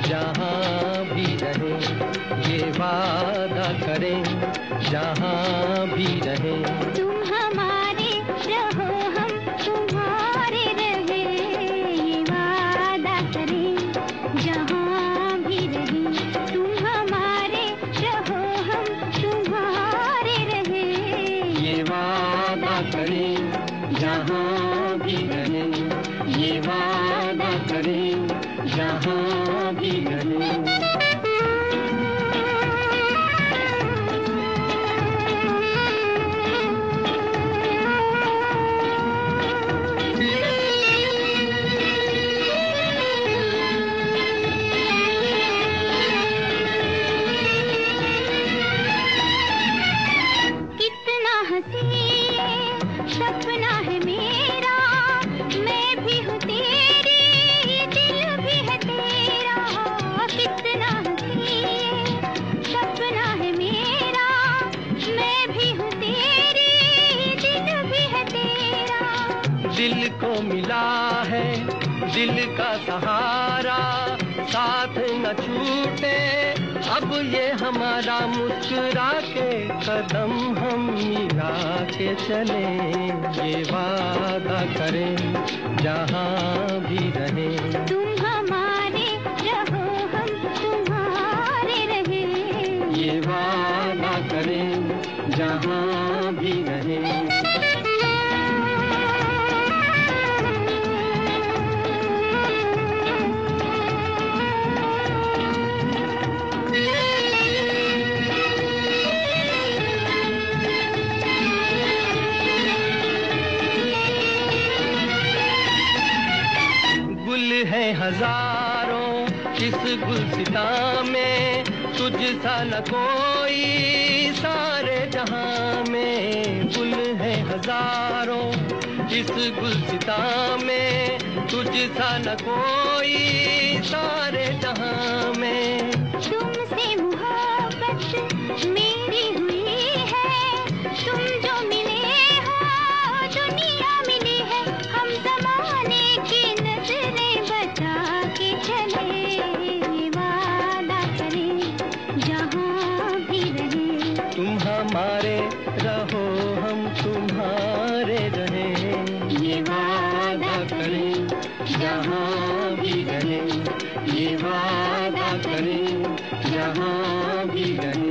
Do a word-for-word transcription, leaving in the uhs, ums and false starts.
जहाँ भी रहें, ये वादा करें जहाँ भी रहें। तुम हमारे रहो हम तुम्हारे रहे, ये वादा करें जहाँ भी रहें। तुम हमारे रहो हम तुम्हारे रहे, ये वादा करें जहाँ भी रहें, ये वादा करें जहाँ भी रहें। सपना है मेरा, मैं भी हूँ तेरी, दिल भी है तेरा। कितना हसीन सपना है मेरा, मैं भी हूँ तेरी, दिल भी है तेरा। दिल को मिला है दिल का सहारा, साथ न छूटे अब ये हमारा, मुस्कुरा के कदम हम मिला के चले, ये वादा करें जहाँ भी रहें। तुम हमारे रहो हम तुम्हारे रहे, ये वादा करें जहाँ भी रहें। गुल है हजारों इस गुलसिता में, तुझ सा न कोई सारे जहां में। गुल है हजारों इस गुलसिता में, तुझ सा न कोई सारे जहां में। तुमसे मोहब्बत मेरी हुई है, तुम जो मिले हो दुनिया मिली है। हम जमाने की नजरें बचा के चले, वादा करें जहाँ भी रहे। तुम हमारे रहो हम तुम्हारे रहें, ये वादा करें जहाँ भी रहें, ये वादा करें जहाँ भी रहें।